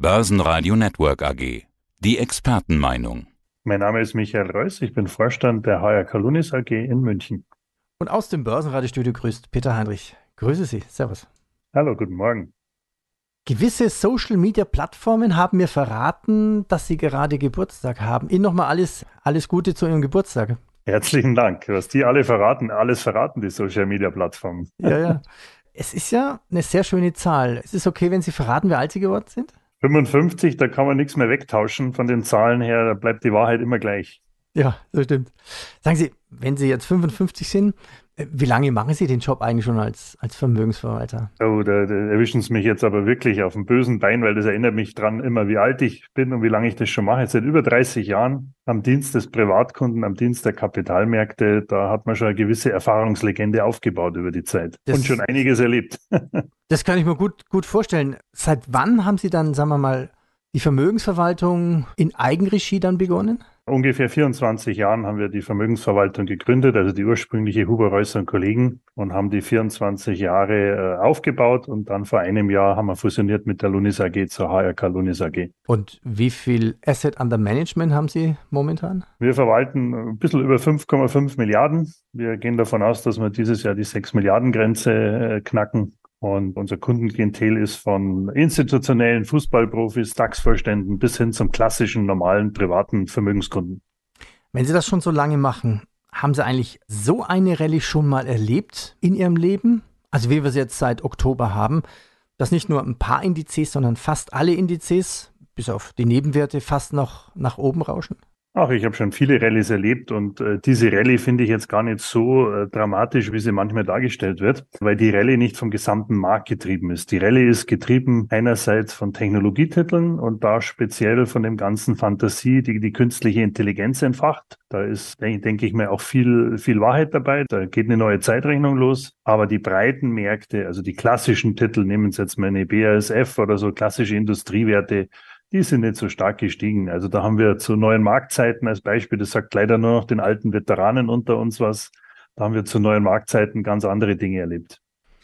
Börsenradio Network AG. Die Expertenmeinung. Mein Name ist Michael Reuss, ich bin Vorstand der HRK AG in München. Und aus dem Börsenradiostudio grüßt Peter Heinrich. Grüße Sie, servus. Hallo, guten Morgen. Gewisse Social-Media-Plattformen haben mir verraten, dass Sie gerade Geburtstag haben. Ihnen nochmal alles Gute zu Ihrem Geburtstag. Herzlichen Dank. Was die alle verraten, alles verraten die Social-Media-Plattformen. Ja. Es ist ja eine sehr schöne Zahl. Es ist okay, wenn Sie verraten, wie alt Sie geworden sind? 55, da kann man nichts mehr wegtauschen von den Zahlen her, da bleibt die Wahrheit immer gleich. Ja, das stimmt. Sagen Sie, wenn Sie jetzt 55 sind, wie lange machen Sie den Job eigentlich schon als Vermögensverwalter? Oh, da erwischen Sie mich jetzt aber wirklich auf dem bösen Bein, weil das erinnert mich dran immer, wie alt ich bin und wie lange ich das schon mache. Jetzt seit über 30 Jahren am Dienst des Privatkunden, am Dienst der Kapitalmärkte. Da hat man schon eine gewisse Erfahrungslegende aufgebaut über die Zeit und schon einiges erlebt. Das kann ich mir gut vorstellen. Seit wann haben Sie dann, sagen wir mal, die Vermögensverwaltung in Eigenregie dann begonnen? Ungefähr 24 Jahren haben wir die Vermögensverwaltung gegründet, also die ursprüngliche Huber Reuss und Kollegen, und haben die 24 Jahre aufgebaut, und dann vor einem Jahr haben wir fusioniert mit der Lunis AG zur HRK Lunis AG. Und wie viel Asset under Management haben Sie momentan? Wir verwalten ein bisschen über 5,5 Milliarden. Wir gehen davon aus, dass wir dieses Jahr die 6 Milliarden Grenze knacken. Und unser Kundenklientel ist von institutionellen Fußballprofis, DAX-Vorständen bis hin zum klassischen, normalen, privaten Vermögenskunden. Wenn Sie das schon so lange machen, haben Sie eigentlich so eine Rallye schon mal erlebt in Ihrem Leben? Also wie wir sie jetzt seit Oktober haben, dass nicht nur ein paar Indizes, sondern fast alle Indizes, bis auf die Nebenwerte, fast noch nach oben rauschen? Ach, ich habe schon viele Rallyes erlebt, und diese Rallye finde ich jetzt gar nicht so dramatisch, wie sie manchmal dargestellt wird, weil die Rallye nicht vom gesamten Markt getrieben ist. Die Rallye ist getrieben einerseits von Technologietiteln und da speziell von dem ganzen Fantasie, die künstliche Intelligenz entfacht. Da ist, denke ich mal, auch viel Wahrheit dabei. Da geht eine neue Zeitrechnung los. Aber die breiten Märkte, also die klassischen Titel, nehmen Sie jetzt mal eine BASF oder so klassische Industriewerte, die sind nicht so stark gestiegen. Also da haben wir zu neuen Marktzeiten als Beispiel, das sagt leider nur noch den alten Veteranen unter uns was, da haben wir zu neuen Marktzeiten ganz andere Dinge erlebt.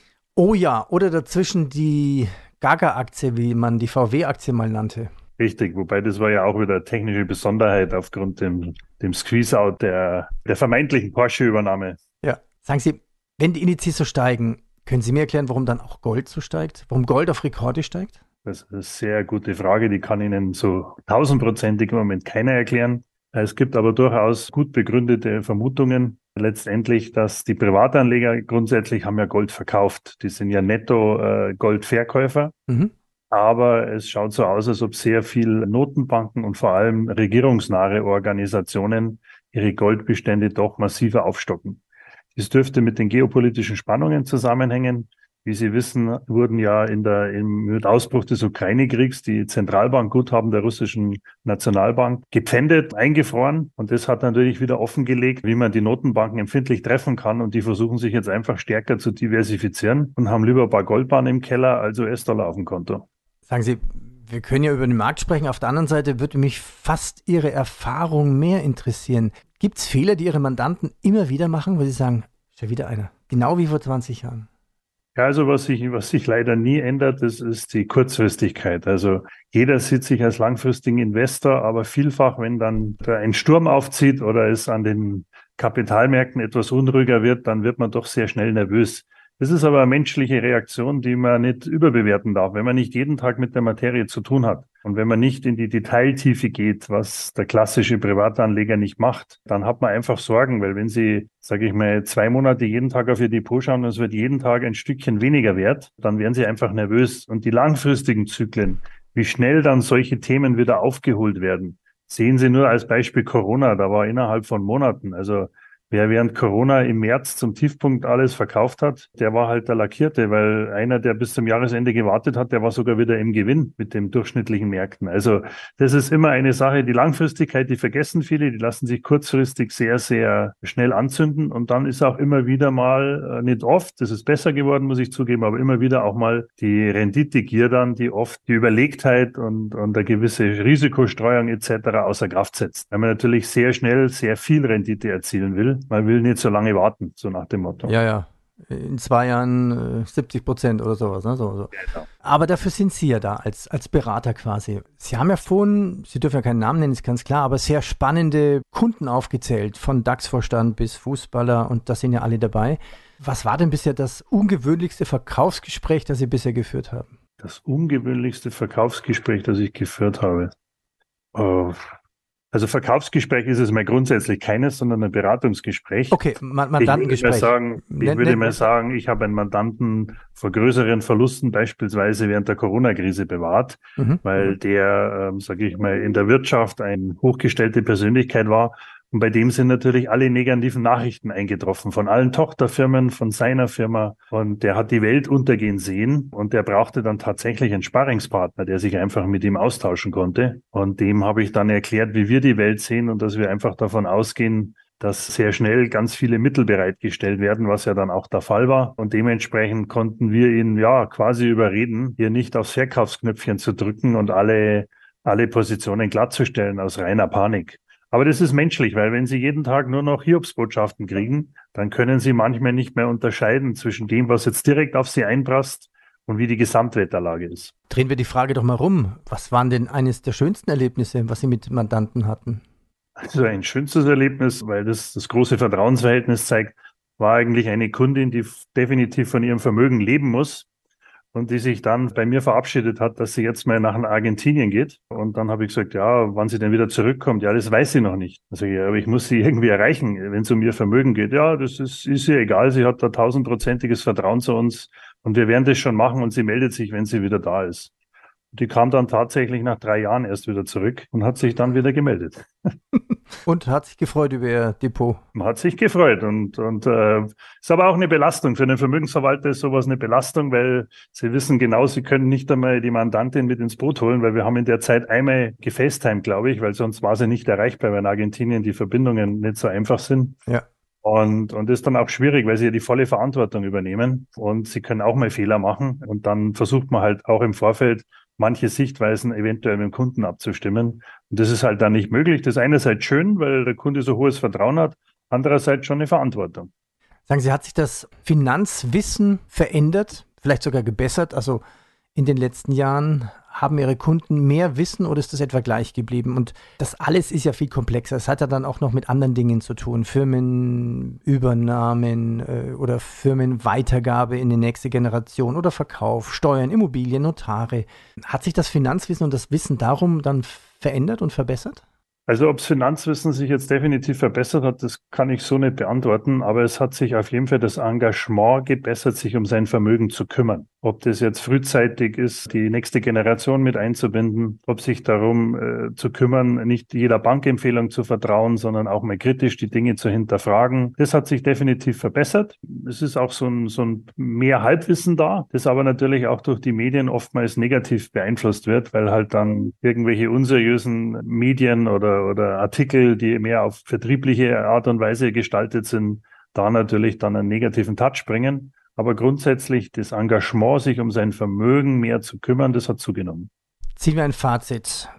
Oh ja, oder dazwischen die Gaga-Aktie, wie man die VW-Aktie mal nannte. Richtig, wobei das war ja auch wieder eine technische Besonderheit aufgrund dem Squeeze-Out der vermeintlichen Porsche-Übernahme. Ja, sagen Sie, wenn die Indizes so steigen, können Sie mir erklären, warum dann auch Gold so steigt? Warum Gold auf Rekorde steigt? Das ist eine sehr gute Frage, die kann Ihnen so 1000-prozentig im Moment keiner erklären. Es gibt aber durchaus gut begründete Vermutungen letztendlich, dass die Privatanleger grundsätzlich haben ja Gold verkauft. Die sind ja netto Goldverkäufer. Mhm. Aber es schaut so aus, als ob sehr viel Notenbanken und vor allem regierungsnahe Organisationen ihre Goldbestände doch massiver aufstocken. Dies dürfte mit den geopolitischen Spannungen zusammenhängen. Wie Sie wissen, wurden ja mit Ausbruch des Ukraine-Kriegs die Zentralbankguthaben der russischen Nationalbank gepfändet, eingefroren. Und das hat natürlich wieder offengelegt, wie man die Notenbanken empfindlich treffen kann. Und die versuchen sich jetzt einfach stärker zu diversifizieren und haben lieber ein paar Goldbarren im Keller als US-Dollar auf dem Konto. Sagen Sie, wir können ja über den Markt sprechen. Auf der anderen Seite würde mich fast Ihre Erfahrung mehr interessieren. Gibt es Fehler, die Ihre Mandanten immer wieder machen, wo Sie sagen, ist ja wieder einer, genau wie vor 20 Jahren? Ja, also was sich leider nie ändert, das ist die Kurzfristigkeit. Also jeder sieht sich als langfristigen Investor, aber vielfach, wenn dann ein Sturm aufzieht oder es an den Kapitalmärkten etwas unruhiger wird, dann wird man doch sehr schnell nervös. Das ist aber eine menschliche Reaktion, die man nicht überbewerten darf, wenn man nicht jeden Tag mit der Materie zu tun hat. Und wenn man nicht in die Detailtiefe geht, was der klassische Privatanleger nicht macht, dann hat man einfach Sorgen, weil wenn Sie, sage ich mal, 2 Monate jeden Tag auf Ihr Depot schauen und es wird jeden Tag ein Stückchen weniger wert, dann werden Sie einfach nervös. Und die langfristigen Zyklen, wie schnell dann solche Themen wieder aufgeholt werden, sehen Sie nur als Beispiel Corona, da war innerhalb von Monaten, also wer während Corona im März zum Tiefpunkt alles verkauft hat, der war halt der Lackierte, weil einer, der bis zum Jahresende gewartet hat, der war sogar wieder im Gewinn mit den durchschnittlichen Märkten. Also das ist immer eine Sache, die Langfristigkeit, die vergessen viele, die lassen sich kurzfristig sehr, sehr schnell anzünden, und dann ist auch immer wieder mal, nicht oft, das ist besser geworden, muss ich zugeben, aber immer wieder auch mal die Renditegier dann, die oft die Überlegtheit und eine gewisse Risikostreuung etc. außer Kraft setzt. Weil man natürlich sehr schnell sehr viel Rendite erzielen will. Man will nicht so lange warten, so nach dem Motto. Ja. in 2 Jahren 70% oder sowas. Ne? So. Genau. Aber dafür sind Sie ja da als Berater quasi. Sie haben ja vorhin, Sie dürfen ja keinen Namen nennen, ist ganz klar, aber sehr spannende Kunden aufgezählt, von DAX-Vorstand bis Fußballer, und da sind ja alle dabei. Was war denn bisher das ungewöhnlichste Verkaufsgespräch, das Sie bisher geführt haben? Das ungewöhnlichste Verkaufsgespräch, das ich geführt habe. Oh. Also Verkaufsgespräch ist es mal grundsätzlich keines, sondern ein Beratungsgespräch. Okay, Mandantengespräch. Ich würde mal sagen, ich habe einen Mandanten vor größeren Verlusten beispielsweise während der Corona-Krise bewahrt, weil der, sage ich mal, in der Wirtschaft eine hochgestellte Persönlichkeit war. Und bei dem sind natürlich alle negativen Nachrichten eingetroffen, von allen Tochterfirmen, von seiner Firma. Und der hat die Welt untergehen sehen und der brauchte dann tatsächlich einen Sparringspartner, der sich einfach mit ihm austauschen konnte. Und dem habe ich dann erklärt, wie wir die Welt sehen und dass wir einfach davon ausgehen, dass sehr schnell ganz viele Mittel bereitgestellt werden, was ja dann auch der Fall war. Und dementsprechend konnten wir ihn ja quasi überreden, hier nicht aufs Verkaufsknöpfchen zu drücken und alle Positionen glattzustellen aus reiner Panik. Aber das ist menschlich, weil wenn Sie jeden Tag nur noch Hiobsbotschaften kriegen, dann können Sie manchmal nicht mehr unterscheiden zwischen dem, was jetzt direkt auf Sie einprasst und wie die Gesamtwetterlage ist. Drehen wir die Frage doch mal rum. Was waren denn eines der schönsten Erlebnisse, was Sie mit Mandanten hatten? Also ein schönstes Erlebnis, weil das große Vertrauensverhältnis zeigt, war eigentlich eine Kundin, die definitiv von ihrem Vermögen leben muss. Und die sich dann bei mir verabschiedet hat, dass sie jetzt mal nach Argentinien geht. Und dann habe ich gesagt, ja, wann sie denn wieder zurückkommt. Ja, das weiß sie noch nicht. Also ja, aber ich muss sie irgendwie erreichen, wenn es um ihr Vermögen geht. Ja, das ist ihr egal. Sie hat da 1000-prozentiges Vertrauen zu uns und wir werden das schon machen und sie meldet sich, wenn sie wieder da ist. Die kam dann tatsächlich nach 3 Jahren erst wieder zurück und hat sich dann wieder gemeldet. Und hat sich gefreut über ihr Depot. Man hat sich gefreut und ist aber auch eine Belastung. Für einen Vermögensverwalter ist sowas eine Belastung, weil sie wissen genau, sie können nicht einmal die Mandantin mit ins Boot holen, weil wir haben in der Zeit einmal gefacetimed, glaube ich, weil sonst war sie nicht erreichbar, weil in Argentinien die Verbindungen nicht so einfach sind. Ja. Und ist dann auch schwierig, weil sie ja die volle Verantwortung übernehmen und sie können auch mal Fehler machen. Und dann versucht man halt auch im Vorfeld manche Sichtweisen eventuell mit dem Kunden abzustimmen. Und das ist halt dann nicht möglich. Das ist einerseits schön, weil der Kunde so hohes Vertrauen hat, andererseits schon eine Verantwortung. Sagen Sie, hat sich das Finanzwissen verändert, vielleicht sogar gebessert? Also in den letzten Jahren haben Ihre Kunden mehr Wissen oder ist das etwa gleich geblieben? Und das alles ist ja viel komplexer. Es hat ja dann auch noch mit anderen Dingen zu tun. Firmenübernahmen oder Firmenweitergabe in die nächste Generation oder Verkauf, Steuern, Immobilien, Notare. Hat sich das Finanzwissen und das Wissen darum dann verändert und verbessert? Also ob das Finanzwissen sich jetzt definitiv verbessert hat, das kann ich so nicht beantworten, aber es hat sich auf jeden Fall das Engagement gebessert, sich um sein Vermögen zu kümmern. Ob das jetzt frühzeitig ist, die nächste Generation mit einzubinden, ob sich darum zu kümmern, nicht jeder Bankempfehlung zu vertrauen, sondern auch mal kritisch die Dinge zu hinterfragen. Das hat sich definitiv verbessert. Es ist auch so ein mehr Halbwissen da, das aber natürlich auch durch die Medien oftmals negativ beeinflusst wird, weil halt dann irgendwelche unseriösen Medien oder Artikel, die mehr auf vertriebliche Art und Weise gestaltet sind, da natürlich dann einen negativen Touch bringen. Aber grundsätzlich das Engagement, sich um sein Vermögen mehr zu kümmern, das hat zugenommen. Ziehen wir ein Fazit.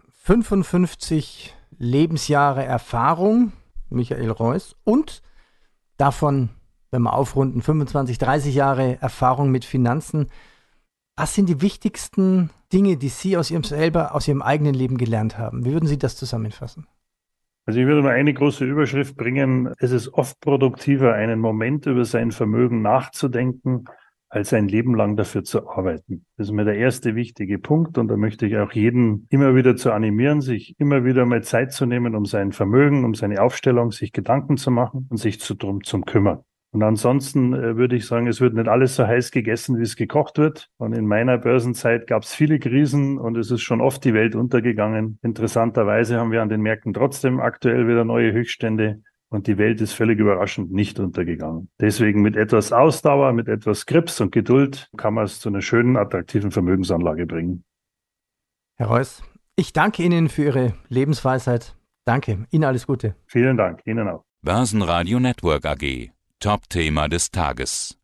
55 Lebensjahre Erfahrung, Michael Reuss, und davon, wenn wir aufrunden, 25, 30 Jahre Erfahrung mit Finanzen. Was sind die wichtigsten Dinge, die Sie aus Ihrem eigenen Leben gelernt haben? Wie würden Sie das zusammenfassen? Also ich würde mal eine große Überschrift bringen. Es ist oft produktiver, einen Moment über sein Vermögen nachzudenken, als ein Leben lang dafür zu arbeiten. Das ist mir der erste wichtige Punkt und da möchte ich auch jeden immer wieder zu animieren, sich immer wieder mal Zeit zu nehmen, um sein Vermögen, um seine Aufstellung, sich Gedanken zu machen und sich drum zu kümmern. Und ansonsten würde ich sagen, es wird nicht alles so heiß gegessen, wie es gekocht wird. Und in meiner Börsenzeit gab es viele Krisen und es ist schon oft die Welt untergegangen. Interessanterweise haben wir an den Märkten trotzdem aktuell wieder neue Höchststände und die Welt ist völlig überraschend nicht untergegangen. Deswegen mit etwas Ausdauer, mit etwas Grips und Geduld kann man es zu einer schönen, attraktiven Vermögensanlage bringen. Herr Reuss, ich danke Ihnen für Ihre Lebensweisheit. Danke. Ihnen alles Gute. Vielen Dank. Ihnen auch. Börsenradio Network AG. Top-Thema des Tages.